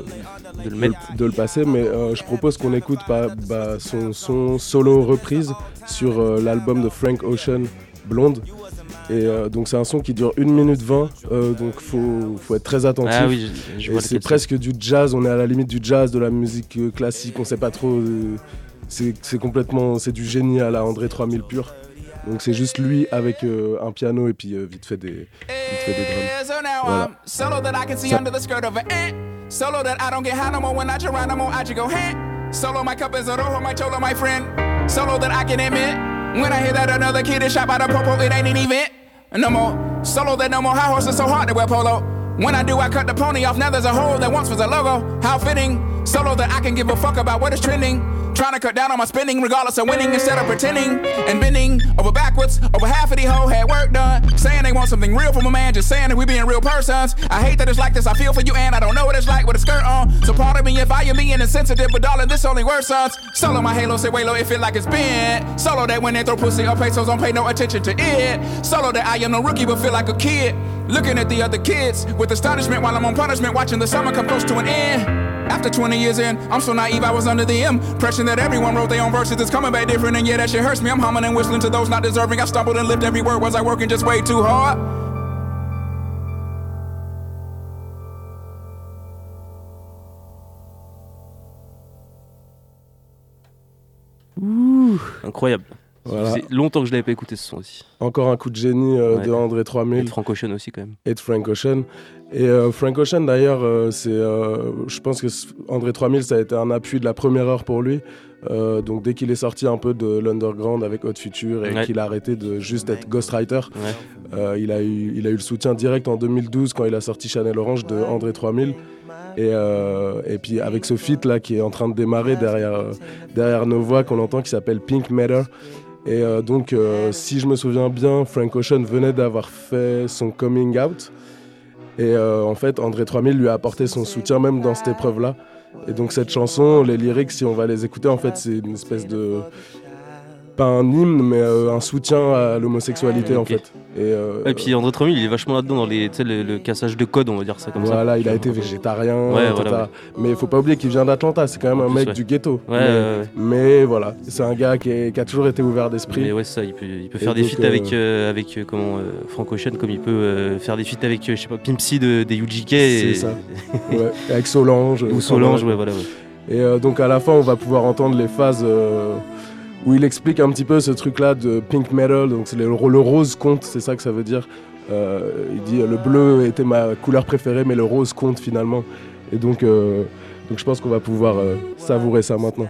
B: de, le, mettre.
E: de, de le passer. Mais euh, je propose qu'on écoute bah, bah, son, son solo reprise sur euh, l'album de Frank Ocean, Blonde. Et euh, donc c'est un son qui dure une minute vingt, euh, donc faut, faut être très attentif.
B: Ah oui, je, je vois
E: c'est presque du jazz, on est à la limite du jazz, de la musique euh, classique, on sait pas trop. Euh, c'est, c'est complètement, c'est du génie à la André trois mille pur. Donc c'est juste lui avec euh, un piano et puis euh, vite fait des, vite fait des drums. Voilà.
R: Solo that I can see under the skirt of an ant. Solo that I don't get high no more when I try no more I just go hand. Solo my cup is a rojo, my cholo, my friend. Solo that I can admit. When I hear that another kid is shot by the popo, it ain't an event. No more solo, that no more high horses so hard to wear polo. When I do, I cut the pony off, now there's a hole that once was a logo. How fitting, solo that I can give a fuck about what is trending. Trying to cut down on my spending, regardless of winning, instead of pretending and bending over backwards. Over half of these hoes had work done, saying they want something real from a man, just saying that we being real persons. I hate that it's like this, I feel for you and I don't know what it's like with a skirt on. So pardon me if I am being insensitive, but darling, this only worsens. Solo my halo, say waylo, it feel like it's bent. Solo that when they throw pussy or pesos, don't pay no attention to it. Solo that I am no rookie, but feel like a kid. Looking at the other kids with astonishment while I'm on punishment, watching the summer come close to an end. After twenty years in, I'm so naive, I was under the impression that everyone wrote their own verses. It's coming back different, and yeah, that shit hurts me. I'm humming and whistling to those not deserving. I stumbled and lived every word. Was I working just way too hard?
B: Ouh, incroyable.
E: Voilà.
B: C'est longtemps que je l'avais pas écouté ce son aussi.
E: Encore un coup de génie euh, ouais. de André trois mille.
B: Et de Frank Ocean aussi quand même.
E: Et de Frank Ocean. Et euh, Frank Ocean d'ailleurs, euh, c'est, euh, je pense que André trois mille ça a été un appui de la première heure pour lui. Euh, donc dès qu'il est sorti un peu de l'underground avec Hot Future et ouais. qu'il a arrêté de juste être ghostwriter, ouais. euh, il, a eu, il a eu le soutien direct en deux mille douze quand il a sorti Chanel Orange de André trois mille. Et, euh, et puis avec ce feat là qui est en train de démarrer derrière, euh, derrière nos voix qu'on entend qui s'appelle Pink Matter. Et euh, donc, euh, si je me souviens bien, Frank Ocean venait d'avoir fait son coming out. Et euh, en fait, André trois mille lui a apporté son soutien même dans cette épreuve-là. Et donc cette chanson, les lyrics, si on va les écouter, en fait, c'est une espèce de... Pas un hymne, mais euh, un soutien à l'homosexualité, okay. en fait. Et, euh,
B: et puis André trois mille, il est vachement là-dedans dans les, le, le cassage de code, on va dire ça comme
E: voilà,
B: ça.
E: Voilà, il a été végétarien,
B: ouais, voilà, ouais.
E: Mais il faut pas oublier qu'il vient d'Atlanta, c'est quand même un plus, mec ouais. du ghetto.
B: Ouais,
E: mais,
B: ouais, ouais.
E: mais voilà, c'est un gars qui, est, qui a toujours été ouvert d'esprit.
B: Mais ouais, ça, il peut, il peut faire et des feats euh... avec, euh, avec euh, comment, euh, Frank Ocean, comme il peut euh, faire des feats avec, euh, je sais pas, Pimp C de, des U G K.
E: C'est et... ça, ouais. Avec Solange.
B: Ou Solange, ouais, voilà. Ouais.
E: Et euh, donc à la fin, on va pouvoir entendre les phases... Euh, où il explique un petit peu ce truc-là de Pink Metal, donc c'est le, le rose compte, c'est ça que ça veut dire. Euh, il dit le bleu était ma couleur préférée, mais le rose compte finalement. Et donc, euh, donc je pense qu'on va pouvoir euh, savourer ça maintenant.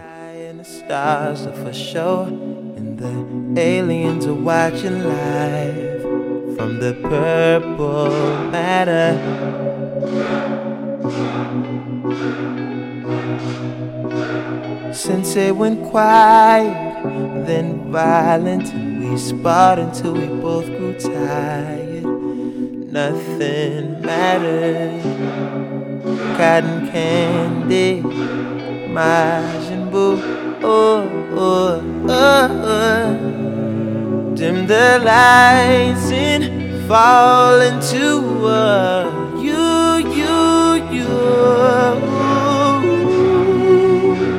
L: Since it went quiet, then violent, and we sparred until we both grew tired. Nothing mattered. Cotton candy, Majin Buu, oh, oh, oh, oh. Dim the lights and fall into uh, you, you, you.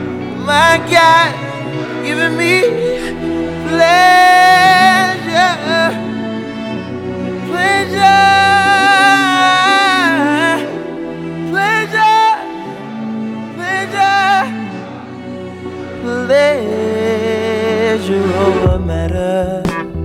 L: pleasure over matter.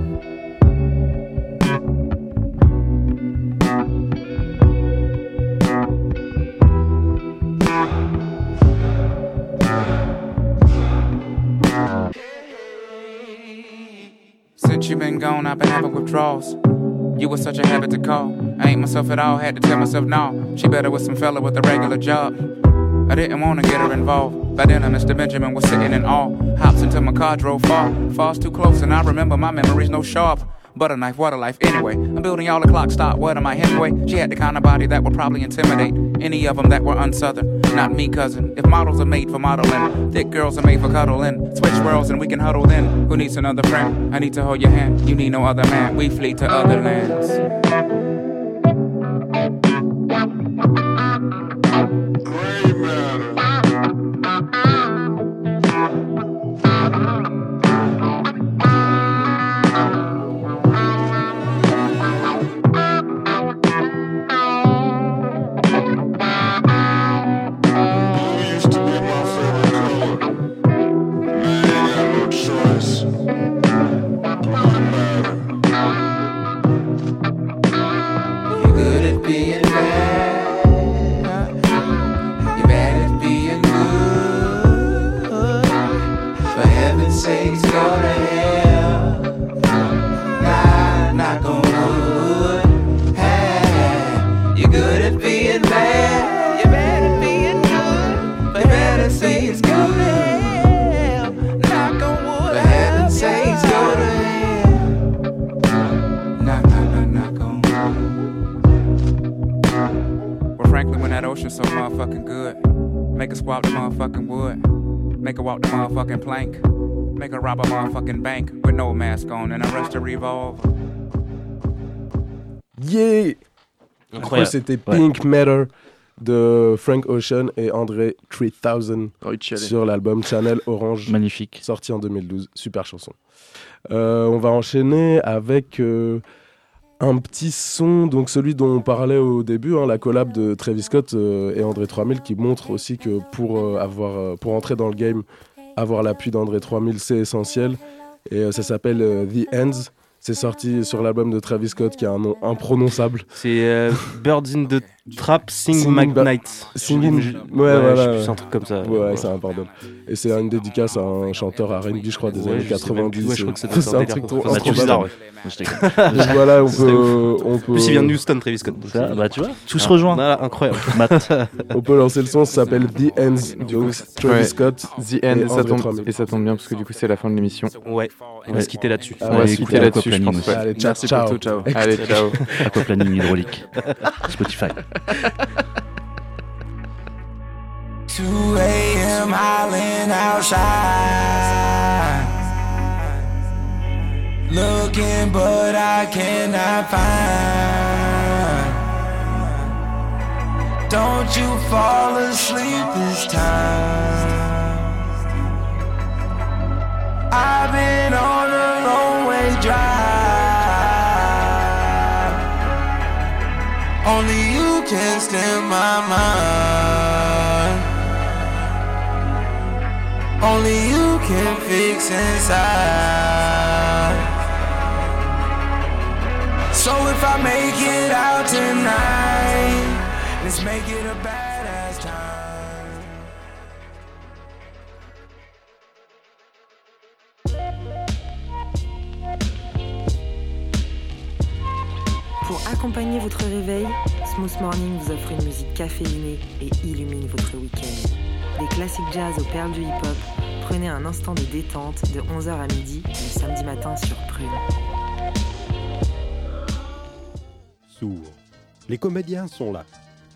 S: Since you been gone, I've been having withdrawals. You was such a habit to call. I ain't myself at all, had to tell myself no. She better with some fella with a regular job. I didn't wanna get her involved. By then, Mister Benjamin was sitting in awe. Hops into my car, drove far. Falls too close, and I remember my memories no sharp. Butter knife, water life, anyway. I'm building y'all a clock stop. What am I, Hemingway? She had the kind of body that would probably intimidate any of them that were unsouthern. Not me, cousin. If models are made for modeling, thick girls are made for cuddling. Switch worlds and we can huddle then. Who needs another friend? I need to hold your hand. You need no other man. We flee to other lands. So motherfucking good. Make her swap the motherfucking wood. Make her walk the motherfucking plank. Make her rob a motherfucking bank with no mask on and arrest a revolver.
E: Yeah! Après, c'était Pink ouais. Matter de Frank Ocean et André trois mille oh, sur l'album Channel Orange.
D: Magnifique.
E: Sorti en deux mille douze. Super chanson. Euh, on va enchaîner avec... Euh, un petit son, donc celui dont on parlait au début, hein, la collab de Travis Scott euh, et André trois mille, qui montre aussi que pour, euh, avoir, euh, pour entrer dans le game, avoir l'appui d'André trois mille, c'est essentiel. Et euh, ça s'appelle euh, The Ends. C'est sorti sur l'album de Travis Scott qui a un nom imprononçable.
B: C'est euh, Birds in the Trap, Sing, Sing McKnight.
E: Singing,
B: je,
E: ouais,
B: ouais,
E: voilà.
B: C'est un truc comme ça.
E: Ouais, ouais. C'est un pardon. Et c'est une dédicace à un chanteur R and B, je crois, des
B: ouais,
E: années quatre-vingt-dix.
B: Ouais, je crois que c'est,
E: c'est un truc trop
B: bizarre. Ouais.
E: Donc voilà, on peut, on peut.
B: Plus il vient de Houston, Travis Scott.
D: Ça, bah tu vois, tout se rejoint.
B: Voilà, incroyable.
E: On peut lancer le son, ça s'appelle The Ends. Du coup, Travis ouais. Scott.
C: The Ends, ça tombe, et ça tombe bien parce que du coup c'est la fin de l'émission.
B: Ouais. On va se quitter là-dessus.
C: On va se quitter là-dessus, je pense.
E: Allez, ciao, ciao. ciao.
C: Allez, ciao.
D: Aquaplaning hydraulique. Spotify.
L: two a.m. howling outside, looking but I cannot find. Don't you fall asleep this time. I've been on a long way drive. Only you can stand my mind. Only you can fix inside. So if I make it out tonight, let's make it a badass time.
A: Pour accompagner votre réveil, Smooth Morning vous offre une musique caféinée et illumine votre week-end. Des classiques jazz aux perles du hip-hop, prenez un instant de détente de onze heures à midi le samedi matin sur Prune.
T: Sourd. Les comédiens sont là.